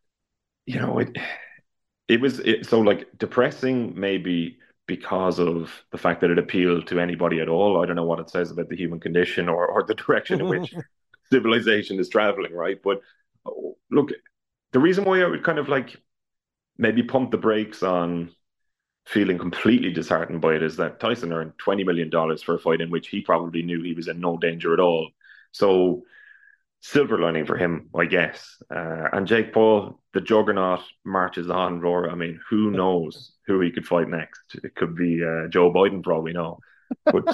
M: it was so like depressing, maybe because of the fact that it appealed to anybody at all. I don't know what it says about the human condition or the direction in which civilization is traveling, right? But look, the reason why I would kind of like maybe pump the brakes on feeling completely disheartened by it is that Tyson earned $20 million for a fight in which he probably knew he was in no danger at all. So silver lining for him, I guess. And Jake Paul, the juggernaut, marches on, Roar. I mean, who knows who he could fight next? It could be Joe Biden, for all we know. But,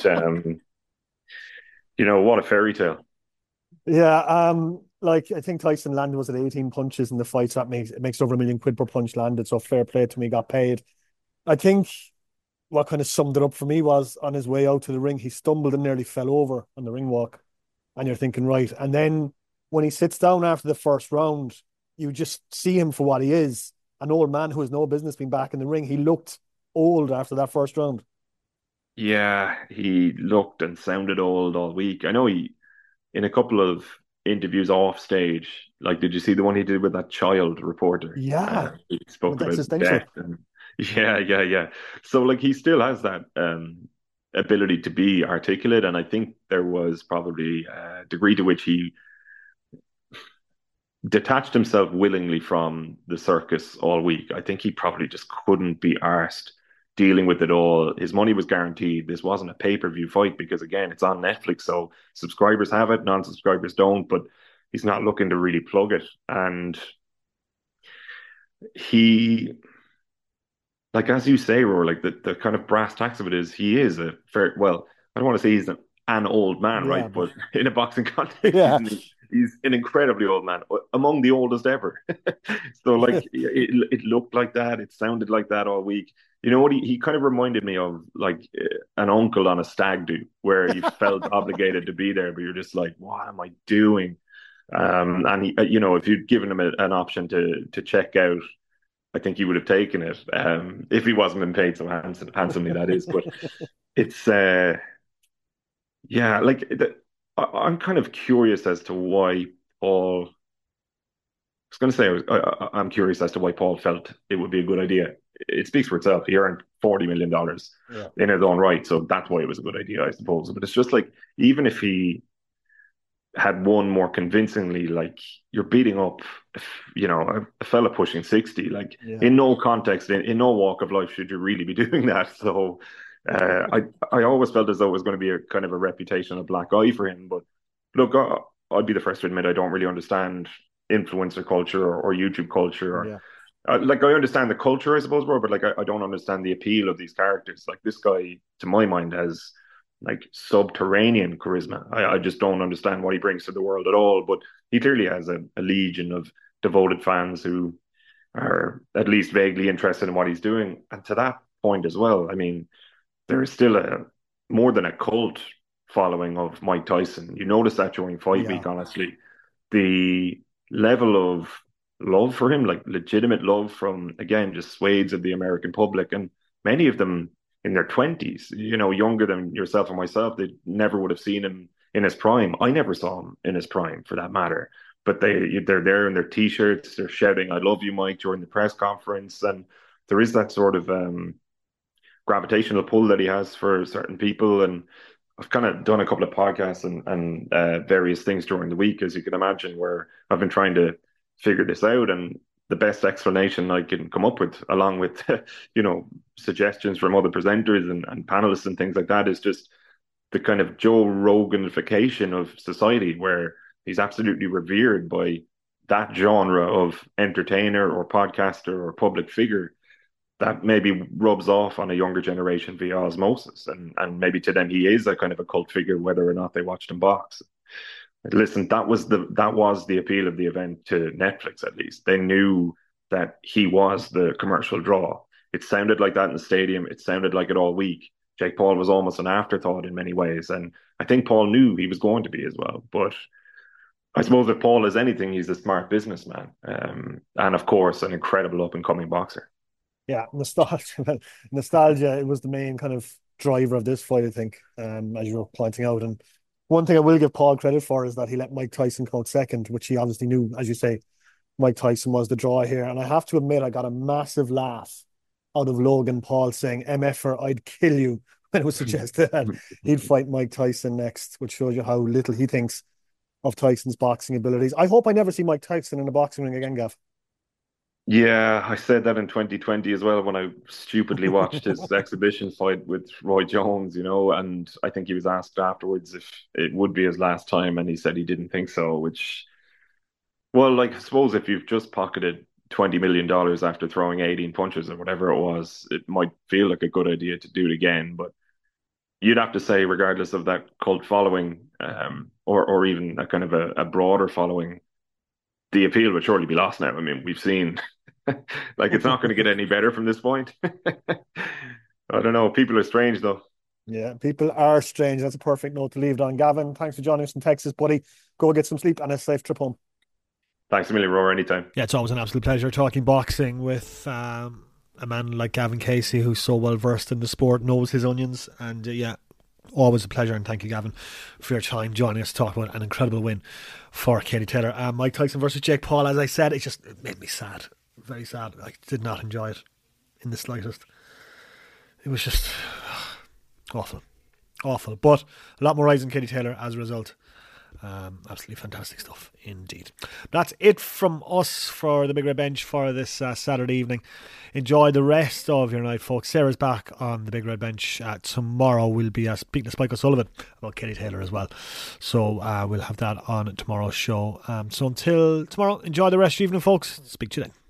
M: what a fairy tale.
D: Yeah, like, I think Tyson landed, was it 18 punches in the fight? So it makes over £1 million per punch landed. So fair play to me, got paid. I think what kind of summed it up for me was on his way out to the ring, he stumbled and nearly fell over on the ring walk. And you're thinking, right. And then when he sits down after the first round, you just see him for what he is, an old man who has no business being back in the ring. He looked old after that first round.
M: Yeah, he looked and sounded old all week. I know he, in a couple of interviews off stage, like, did you see the one he did with that child reporter?
D: Yeah.
M: He spoke about death. And, yeah. So, like, he still has that ability to be articulate, and I think there was probably a degree to which he detached himself willingly from the circus all week. I think he probably just couldn't be arsed dealing with it all. His money was guaranteed. This wasn't a pay-per-view fight because, again, it's on Netflix, so subscribers have it, non-subscribers don't. But he's not looking to really plug it. And he, like, as you say, Roar, like the kind of brass tacks of it is he is a fair, well, I don't want to say he's an old man, right? But in a boxing context, he's an incredibly old man, among the oldest ever. So, like, it looked like that. It sounded like that all week. You know what? He kind of reminded me of, like, an uncle on a stag do, where you felt obligated to be there, but you're just like, what am I doing? And he, if you'd given him an option to check out, I think he would have taken it, if he wasn't been paid so handsomely, that is. But it's, I'm kind of curious as to why Paul. I was going to say I'm curious as to why Paul felt it would be a good idea. It speaks for itself. He earned $40 million in his own right, so that's why it was a good idea, I suppose. But it's just like, even if he had won more convincingly, like, you're beating up, a fella pushing 60. Like, in no context, in no walk of life should you really be doing that. So I always felt as though it was going to be a kind of a reputational black eye for him. But look, I'd be the first to admit I don't really understand influencer culture or YouTube culture. Like, I understand the culture, I suppose, bro, but like, I don't understand the appeal of these characters. Like, this guy, to my mind, has like subterranean charisma. I just don't understand what he brings to the world at all. But he clearly has a legion of devoted fans who are at least vaguely interested in what he's doing. And to that point as well, I mean, there is still more than a cult following of Mike Tyson. You notice that during Fight Week, honestly. The level of love for him, like legitimate love from, again, just swathes of the American public, and many of them in their 20s, younger than yourself or myself. They never would have seen him in his prime. I never saw him in his prime, for that matter. But they're there in their T-shirts, they're shouting, "I love you, Mike," during the press conference. And there is that sort of gravitational pull that he has for certain people. And I've kind of done a couple of podcasts and various things during the week, as you can imagine, where I've been trying to figure this out. And the best explanation I can come up with, along with, suggestions from other presenters and panelists and things like that, is just the kind of Joe Roganification of society, where he's absolutely revered by that genre of entertainer or podcaster or public figure that maybe rubs off on a younger generation via osmosis. And maybe to them, he is a kind of a cult figure, whether or not they watched him box. Listen, that was the appeal of the event to Netflix. At least they knew that he was the commercial draw. It sounded like that in the stadium. It sounded like it all week. Jake Paul was almost an afterthought in many ways, and I think Paul knew he was going to be as well. But I suppose if Paul is anything, he's a smart businessman, and of course, an incredible up and coming boxer.
D: Yeah, nostalgia. It was the main kind of driver of this fight, I think, as you were pointing out. And one thing I will give Paul credit for is that he let Mike Tyson come out second, which he obviously knew, as you say, Mike Tyson was the draw here. And I have to admit, I got a massive laugh out of Logan Paul saying, "MFer, I'd kill you," when it was suggested that he'd fight Mike Tyson next, which shows you how little he thinks of Tyson's boxing abilities. I hope I never see Mike Tyson in a boxing ring again, Gav.
M: Yeah, I said that in 2020 as well, when I stupidly watched his exhibition fight with Roy Jones, and I think he was asked afterwards if it would be his last time, and he said he didn't think so, which, well, like, I suppose if you've just pocketed $20 million after throwing 18 punches or whatever it was, it might feel like a good idea to do it again. But you'd have to say, regardless of that cult following, or even a kind of a broader following, the appeal would surely be lost now. I mean, we've seen, like, it's not going to get any better from this point. I don't know. People are strange, though.
D: Yeah, people are strange. That's a perfect note to leave it on. Gavin, thanks for joining us in Texas, buddy. Go get some sleep and a safe trip home.
M: Thanks a million, Roar, anytime.
D: Yeah, it's always an absolute pleasure talking boxing with a man like Gavin Casey, who's so well versed in the sport, knows his onions, and always a pleasure. And thank you, Gavin, for your time joining us to talk about an incredible win for Katie Taylor. Mike Tyson versus Jake Paul, as I said, it made me sad, very sad. I did not enjoy it in the slightest. It was just awful, but a lot more eyes on Katie Taylor as a result. Absolutely fantastic stuff indeed. That's it from us for the Big Red Bench for this Saturday evening. Enjoy the rest of your night, folks. Sarah's back on the Big Red Bench tomorrow. We'll be speaking to Spike O'Sullivan about Katie Taylor as well, so we'll have that on tomorrow's show. So until tomorrow, enjoy the rest of your evening, folks. Speak to you then.